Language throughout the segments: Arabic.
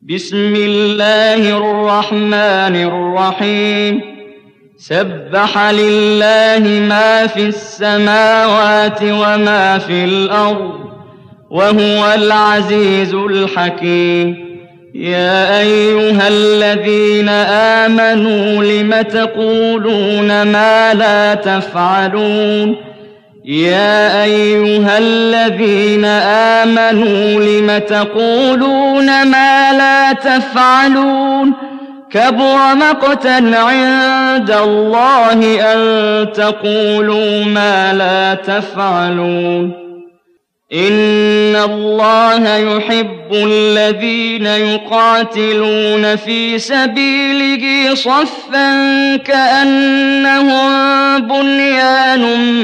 بسم الله الرحمن الرحيم سبح لله ما في السماوات وما في الأرض وهو العزيز الحكيم يا أيها الذين آمنوا لم تقولون ما لا تفعلون يا أيها الذين آمنوا لم تقولون ما لا تفعلون كبر مقتا عند الله أن تقولوا ما لا تفعلون إن الله يحب الذين يقاتلون في سبيله صفا كأنهم بنيان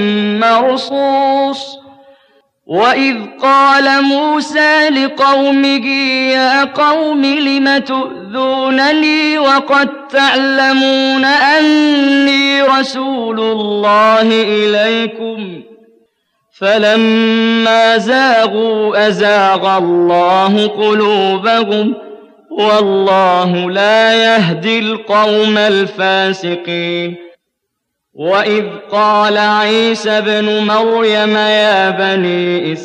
مرصوص وإذ قال موسى لقومه يا قوم لم تؤذونني وقد تعلمون أني رسول الله إليكم فلما زاغوا أزاغ الله قلوبهم والله لا يهدي القوم الفاسقين وإذ قال عيسى ابن مريم يا بني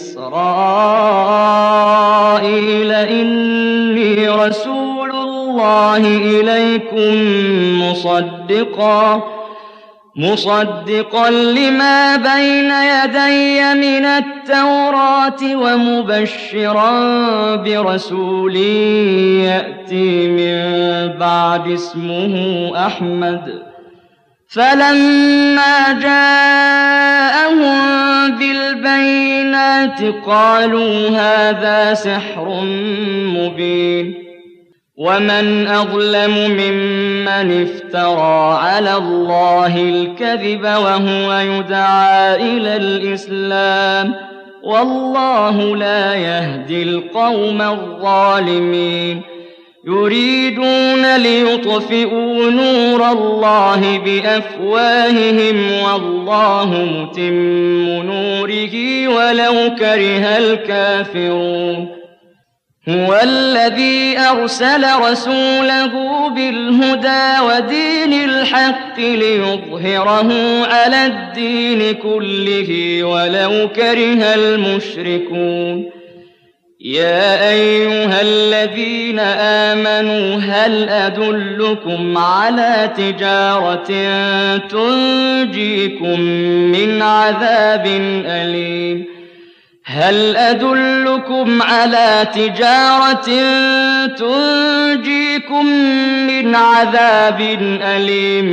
إسرائيل إني رسول الله إليكم مصدقا لما بين يدي من التوراة ومبشرا برسول يأتي من بعد اسمه أحمد فلما جاءهم بالبينات قالوا هذا سحر مبين ومن أظلم ممن افترى على الله الكذب وهو يدعى إلى الإسلام والله لا يهدي القوم الظالمين يريدون ليطفئوا نور الله بأفواههم والله متم نوره ولو كره الكافرون هو الذي أرسل رسوله بالهدى ودين الحق ليظهره على الدين كله ولو كره المشركون يا أيها الذين آمنوا هل أدلكم على تجارة تنجيكم من عذاب أليم هل أدلكم على تجارة تنجيكم من عذاب أليم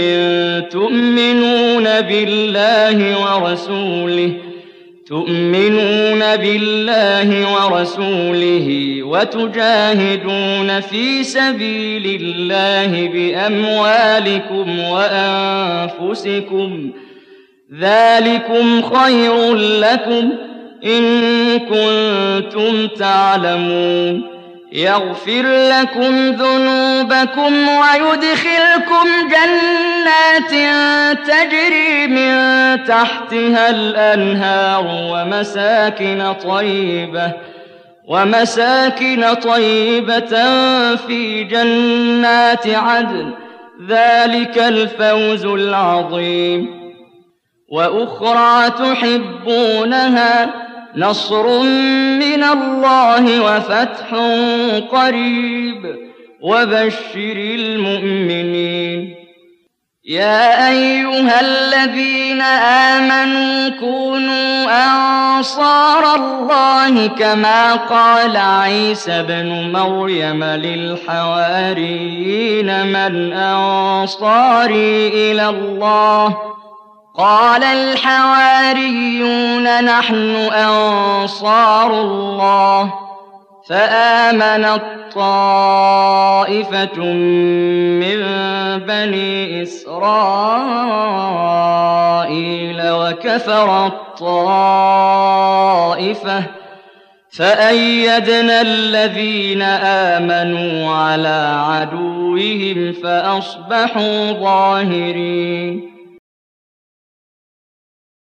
تؤمنون بالله ورسوله وتجاهدون في سبيل الله بأموالكم وأنفسكم ذلكم خير لكم إن كنتم تعلمون يغفر لكم ذنوبكم ويدخلكم جنات تجري من تحتها الأنهار ومساكن طيبة في جنات عدن ذلك الفوز العظيم وأخرى تحبونها نصر من الله وفتح قريب وبشر المؤمنين يا أيها الذين آمنوا كونوا أنصار الله كما قال عيسى ابن مريم للحواريين من أنصاري إلى الله قال الحواريون نحن أنصار الله فآمنت طائفة من بني إسرائيل وكفرت طائفة فأيدنا الذين آمنوا على عدوهم فأصبحوا ظاهرين